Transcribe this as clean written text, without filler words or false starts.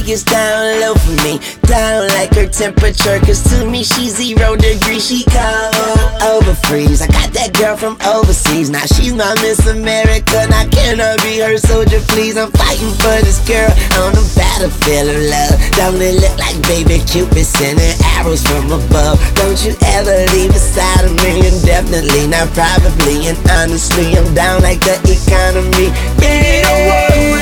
gets down low for me, down like her temperature. Cause to me she's 0 degrees, she cold over freeze. I got that girl from overseas, now she's my Miss America. Now can I be her soldier, please? I'm fighting for this girl on the battlefield of love. Don't it look like baby Cupid sending arrows from above? Don't you ever leave beside of me, indefinitely, not probably. And honestly, I'm down like the economy. Yeah.